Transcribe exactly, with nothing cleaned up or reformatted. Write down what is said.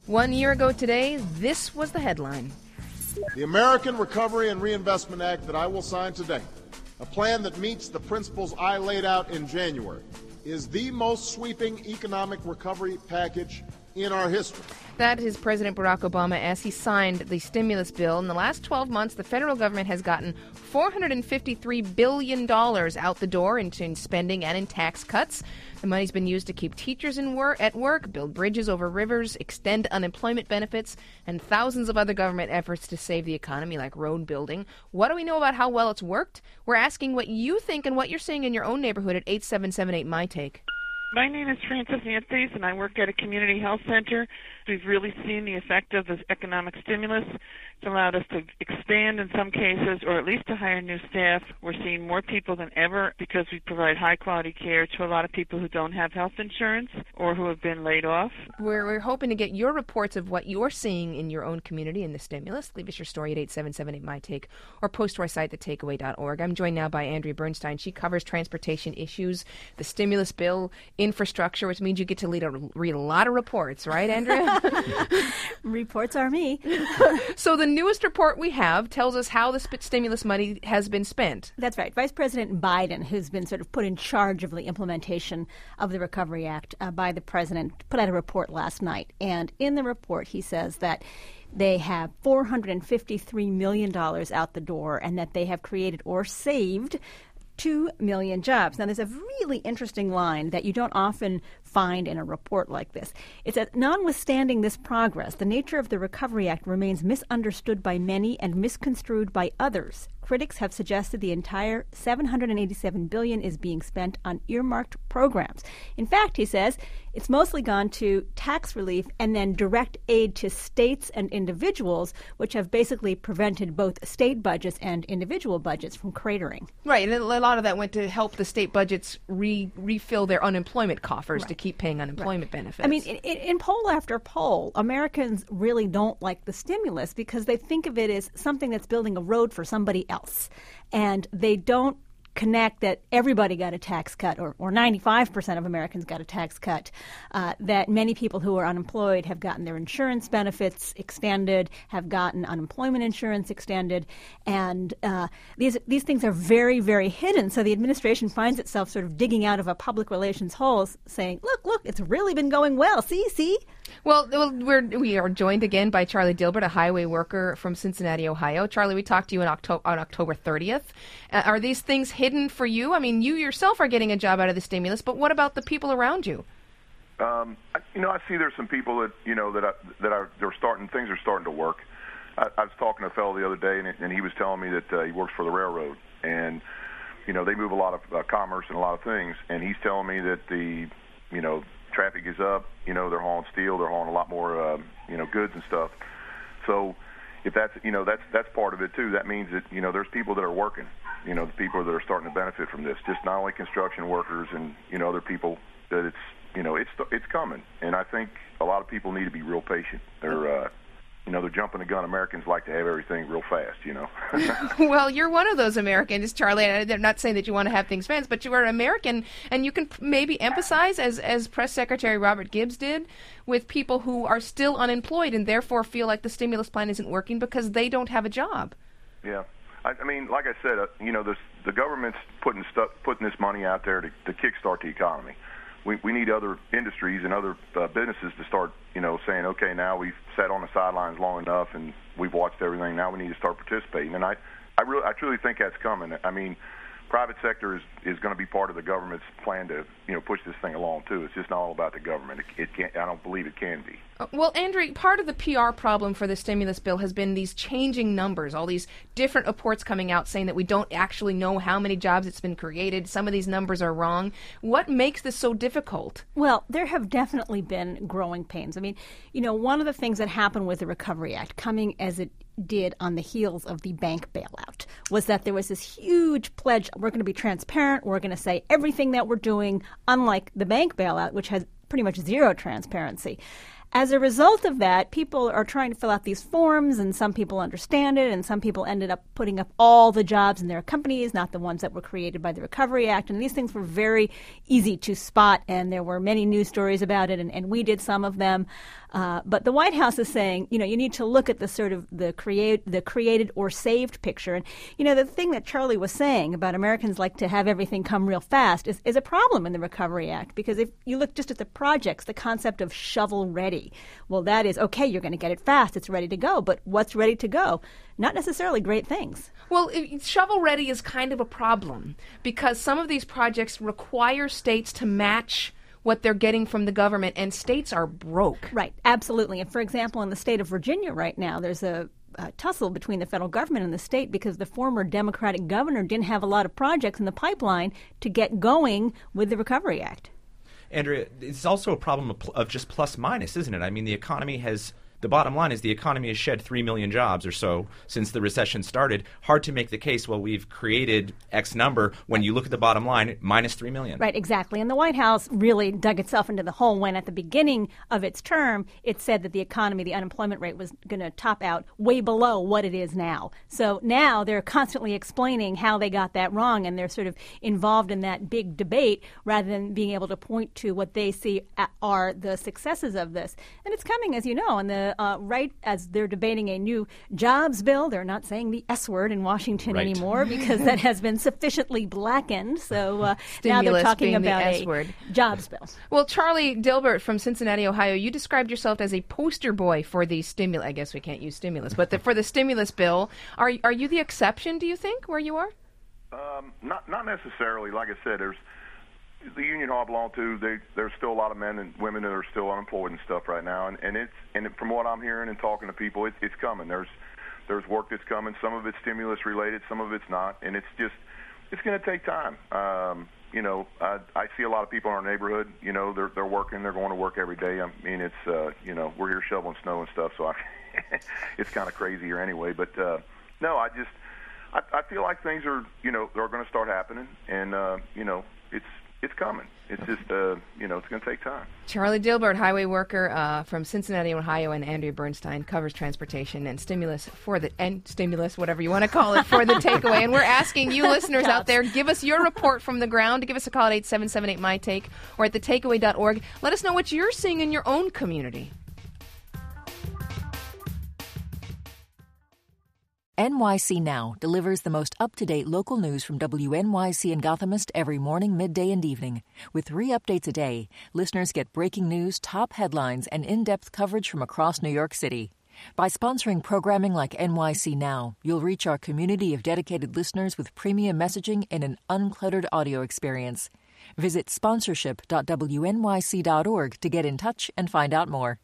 One year ago today, this was the headline. The American Recovery and Reinvestment Act that I will sign today, a plan that meets the principles I laid out in January, is the most sweeping economic recovery package in our history. That is President Barack Obama as he signed the stimulus bill. In the last twelve months, the federal government has gotten four hundred fifty-three billion dollars out the door in, in spending and in tax cuts. The money's been used to keep teachers in wor- at work, build bridges over rivers, extend unemployment benefits, and thousands of other government efforts to save the economy, like road building. What do we know about how well it's worked? We're asking what you think and what you're seeing in your own neighborhood at eight seven seven eight, my take. My name is Frances Anthony, and I work at a community health center. We've really seen the effect of this economic stimulus. It's allowed us to expand in some cases, or at least to hire new staff. We're seeing more people than ever because we provide high-quality care to a lot of people who don't have health insurance or who have been laid off. We're, we're hoping to get your reports of what you're seeing in your own community in the stimulus. Leave us your story at eight seven seven eight, my take, or post to our site, the takeaway dot org. I'm joined now by Andrea Bernstein. She covers transportation issues, the stimulus bill, infrastructure, which means you get to read a, read a lot of reports, right, Andrea? Reports are me. So the newest report we have tells us how the sp- stimulus money has been spent. That's right. Vice President Biden, who's been sort of put in charge of the implementation of the Recovery Act uh, by the president, put out a report last night. And in the report, he says that they have four hundred fifty-three million dollars out the door and that they have created or saved two million jobs. Now, there's a really interesting line that you don't often find in a report like this. It says, notwithstanding this progress, the nature of the Recovery Act remains misunderstood by many and misconstrued by others. Critics have suggested the entire seven hundred eighty-seven billion dollars is being spent on earmarked programs. In fact, he says, it's mostly gone to tax relief and then direct aid to states and individuals, which have basically prevented both state budgets and individual budgets from cratering. Right, and a lot of that went to help the state budgets re- refill their unemployment coffers right. to keep paying unemployment right. benefits. I mean, in, in poll after poll, Americans really don't like the stimulus because they think of it as something that's building a road for somebody else. And they don't connect that everybody got a tax cut, or, or ninety-five percent of Americans got a tax cut, uh, that many people who are unemployed have gotten their insurance benefits extended, have gotten unemployment insurance extended, and uh, these these things are very, very hidden. So the administration finds itself sort of digging out of a public relations hole saying, look, look, it's really been going well. See, see? Well, we're, we are joined again by Charlie Dilbert, a highway worker from Cincinnati, Ohio. Charlie, we talked to you in October, on October thirtieth. Uh, are these things hidden for you? I mean, you yourself are getting a job out of the stimulus, but what about the people around you? Um, I, you know, I see there's some people that, you know, that I, that are they're starting, things are starting to work. I, I was talking to a fellow the other day, and, and he was telling me that uh, he works for the railroad, and, you know, they move a lot of uh, commerce and a lot of things, and he's telling me that the, you know, traffic is up, you know, they're hauling steel, they're hauling a lot more, uh, you know, goods and stuff. So if that's, you know, that's that's part of it, too. That means that, you know, there's people that are working, you know, the people that are starting to benefit from this, just not only construction workers and, you know, other people, that it's, you know, it's it's coming. And I think a lot of people need to be real patient. They're, uh, you know, they're jumping the gun. Americans like to have everything real fast, you know. Well, you're one of those Americans, Charlie. I'm not saying that you want to have things fast, but you are an American, and you can maybe empathize, as, as Press Secretary Robert Gibbs did, with people who are still unemployed and therefore feel like the stimulus plan isn't working because they don't have a job. Yeah. I, I mean, like I said, uh, you know, this, the government's putting stuff, putting this money out there to, to kickstart the economy. We, we need other industries and other uh, businesses to start, you know, saying, okay, now we've sat on the sidelines long enough and we've watched everything. Now we need to start participating. And I, I really, I truly think that's coming. I mean, private sector is, is going to be part of the government's plan to, you know, push this thing along too. It's just not all about the government. It, it can't. I don't believe it can be. Well, Andrea, part of the P R problem for the stimulus bill has been these changing numbers, all these different reports coming out saying that we don't actually know how many jobs it's been created. Some of these numbers are wrong. What makes this so difficult? Well, there have definitely been growing pains. I mean, you know, one of the things that happened with the Recovery Act, coming as it did on the heels of the bank bailout, was that there was this huge pledge. We're going to be transparent. We're going to say everything that we're doing, unlike the bank bailout, which has pretty much zero transparency. As a result of that, people are trying to fill out these forms, and some people understand it, and some people ended up putting up all the jobs in their companies, not the ones that were created by the Recovery Act. And these things were very easy to spot, and there were many news stories about it, and, and we did some of them. Uh, but the White House is saying, you know, you need to look at the sort of the create the created or saved picture. And, you know, the thing that Charlie was saying about Americans like to have everything come real fast is, is a problem in the Recovery Act, because if you look just at the projects, the concept of shovel ready, well, that is, okay, you're going to get it fast, it's ready to go. But what's ready to go? Not necessarily great things. Well, shovel ready is kind of a problem because some of these projects require states to match what they're getting from the government, and states are broke. Right, absolutely. And for example, in the state of Virginia right now, there's a, a tussle between the federal government and the state because the former Democratic governor didn't have a lot of projects in the pipeline to get going with the Recovery Act. Andrea, it's also a problem of, of just plus minus, isn't it? I mean, the economy has... The bottom line is the economy has shed three million jobs or so since the recession started. Hard to make the case, well, we've created X number when you look at the bottom line, minus three million. Right, exactly. And the White House really dug itself into the hole when at the beginning of its term, it said that the economy, the unemployment rate was going to top out way below what it is now. So now they're constantly explaining how they got that wrong, and they're sort of involved in that big debate rather than being able to point to what they see are the successes of this. And it's coming, as you know, and the Uh, right as they're debating a new jobs bill. They're not saying the S word in Washington right. anymore because that has been sufficiently blackened. So uh, now Stimulus they're talking being the about S a word. jobs bill. Well, Charlie Dilbert from Cincinnati, Ohio, you described yourself as a poster boy for the stimulus. I guess we can't use stimulus, but the, for the stimulus bill. Are are you the exception, do you think, where you are? Um, not not necessarily. Like I said, there's the union I belong to. They, there's still a lot of men and women that are still unemployed and stuff right now, and, and it's and from what I'm hearing and talking to people, it, it's coming. There's there's work that's coming. Some of it's stimulus related, some of it's not, and it's just it's going to take time. Um, you know, I, I see a lot of people in our neighborhood. You know, they're they're working, they're going to work every day. I mean, it's uh, you know, we're here shoveling snow and stuff, so I, it's kind of crazy here anyway. But uh, no, I just I, I feel like things are you know they're going to start happening, and uh, you know, it's. It's coming. It's just, uh, you know, it's going to take time. Charlie Dilbert, highway worker uh, from Cincinnati, Ohio, and Andrea Bernstein covers transportation and stimulus for the and stimulus, whatever you want to call it, for the takeaway. And we're asking you, listeners out there, give us your report from the ground. Give us a call at eight seven seven eight, M Y Take or at the takeaway dot org. Let us know what you're seeing in your own community. N Y C Now delivers the most up-to-date local news from W N Y C and Gothamist every morning, midday, and evening. With three updates a day, listeners get breaking news, top headlines, and in-depth coverage from across New York City. By sponsoring programming like N Y C Now, you'll reach our community of dedicated listeners with premium messaging and an uncluttered audio experience. Visit sponsorship dot W N Y C dot org to get in touch and find out more.